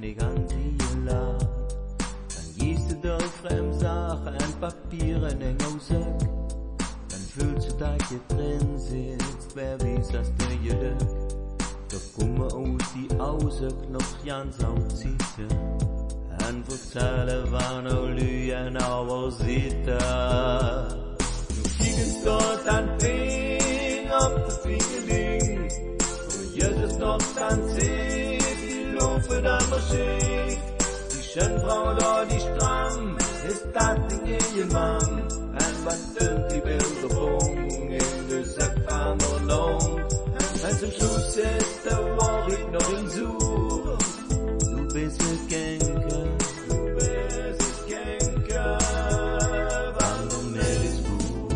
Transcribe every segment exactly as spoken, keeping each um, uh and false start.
die ganze Land. Dann gehst du durch Fremdsachen, Papieren eng aus Sack. Dann fühlst du dich hier drin sitzt, wer weiß, dass du Glück. Doch komme aus die Aussicht noch ganz am Zitten. Und verzählen, wann auch Lügen aber sitzen. Du fliegst dort an Fing, auf das Fingerling. Und jetzt noch dann zieht die Luft dann verschickt. Die schöne Frau da, die stramm, ist das Ding ihr Mann. Und was dünnt die Bilderung in der Sackverhandlung. Und zum Schluss ist der Warwick noch in Such. Du bist ein Genker, du bist ein Genker, wann du mir ist gut.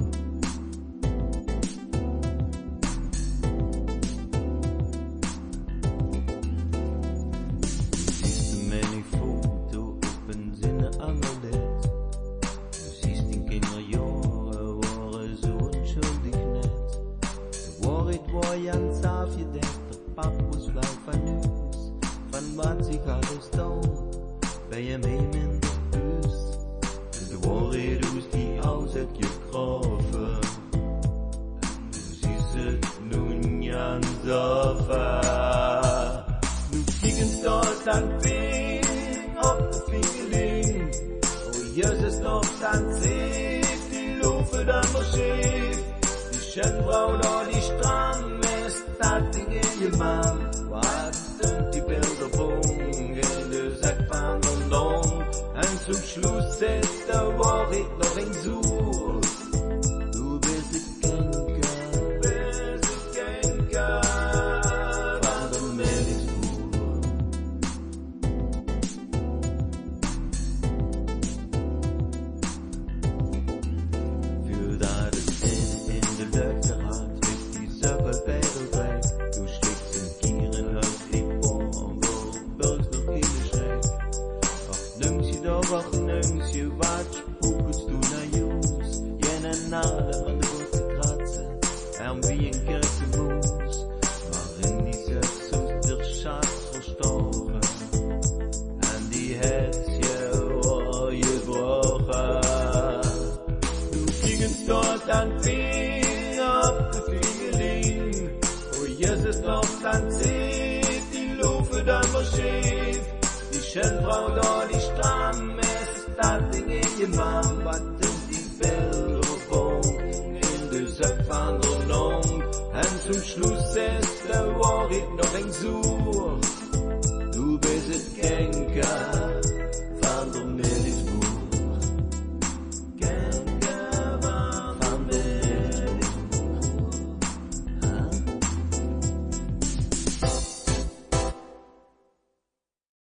Du siehst mir nicht Foto, ich bin Sinne angelegt. Du siehst in Kinderjahren, war so unschuldig nett. Du warst, war ganz aufgedeckt, der Pappus bleibt vernünftig. Van wat zich alles dood, bij je mee in de bus. En de waarheid is die altijd gekroven. En du siehst het nun ganz offen. Du fliegst dort an Fing, auf das Fingerling. Oh, Jesus noch dann zieht die Luft dann verschickt. Die schöne Frau da, die stramm ist, das Ding in ihr Mann. Die Bilderung in der Sackverhandlung. Und zum Schluss ist der Wahrheit noch in Such. Du bist ein Genker, du bist ein Genker, wann du mir ist gut. Für das Sinn in der Löcherrad, bis die Söppelbädel trägt. Du steckst in Kieren auf die Wacht nungs, je watsch, poepelst du naar Joes. Jene naden van de rote kratsen, en wie een kersenmoes. Maar in die Sexus der Schatz verstochen, en die het je war gebrochen. Du fliegst dort an Fing, auf de Fingerling. Oh, Jesus noch dann zieht die Luft dann verschickt. Die schöne Frau da, die stramm ist, das Ding in ihr Mann. Was sind die Bilderung in der Sackverhandlung? Und zum Schluss ist der Wahrheit noch ein Such.